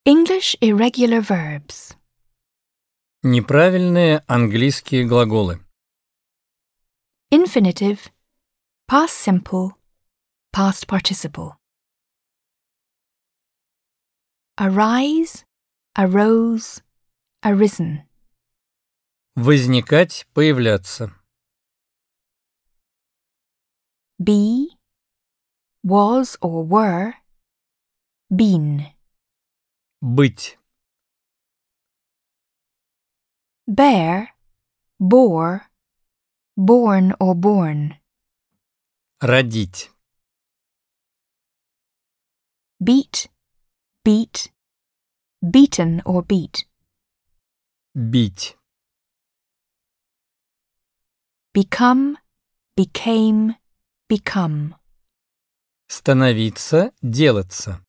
English irregular verbs. Неправильные английские глаголы. Infinitive, past simple, past participle. Arise, arose, arisen. Возникать, появляться. Be, was or were, been. Быть. Bear, bore, born or born. Родить. Beat, beat, beaten or beat. Бить. Become, became, become. Становиться, делаться.